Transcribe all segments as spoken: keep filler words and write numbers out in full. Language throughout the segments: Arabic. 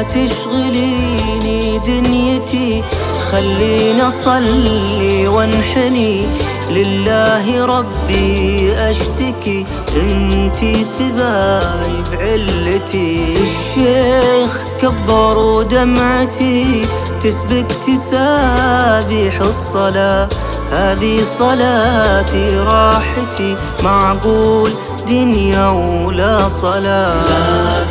تشغليني دنيتي، خليني أصلي وانحني لله ربي أشتكي، انتي سباي بعلتي. الشيخ كبر ودمعتي تسبق تسابيح الصلاة، هذه صلاتي راحتي، معقول دنيا ولا صلاة. لا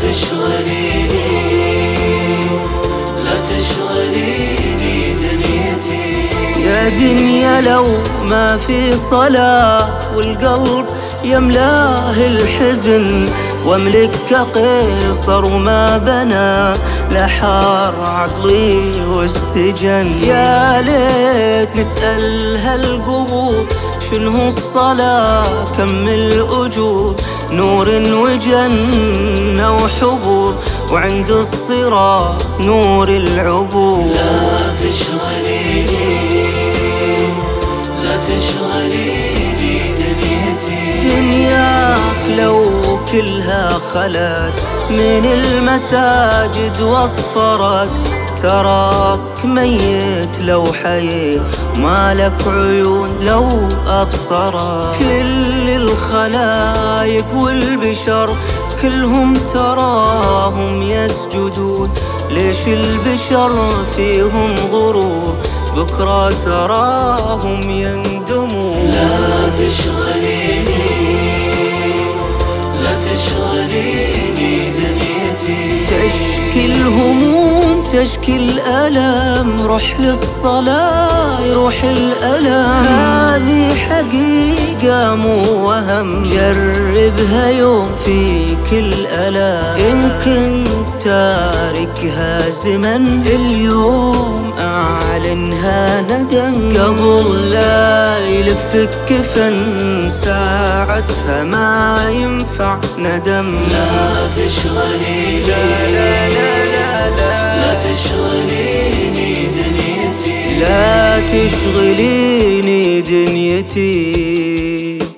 تشغليني لا تشغليني دنيتي، يا دنيا لو ما في صلاة والقلب يملاه الحزن، واملك كقيصر وما بنى لحار عقلي واستجن. يا ليت نسأل هالقبور شنو الصلاة، كم الأجور، نور وجنة وحبور، وعند الصراط نور العبور. لا تشغليني لا تشغليني دنيتي، دنياك لو كلها خلت من المساجد واصفرت، تراك ميت لو حييت، مالك عيون لو أبصرت. كل الخلايق والبشر كلهم تراهم يسجدون، ليش البشر فيهم غرور، بكرة تراهم يندمون. لا تشغليني لا تشغليني دنيتي، تشكي الهموم تشكي الألم، روح للصلاة يروح الألم. هذه حقيقة مو وهم، جربها يوم فيك الألم. إن كنت تاركها زمن اليوم أعلنها ندم، قبل لا يلفك كفن ساعتها ما ينفع ندم. لا تشغليني لا لا لا لا لا تشغليني دنيتي، لا تشغليني دنيتي.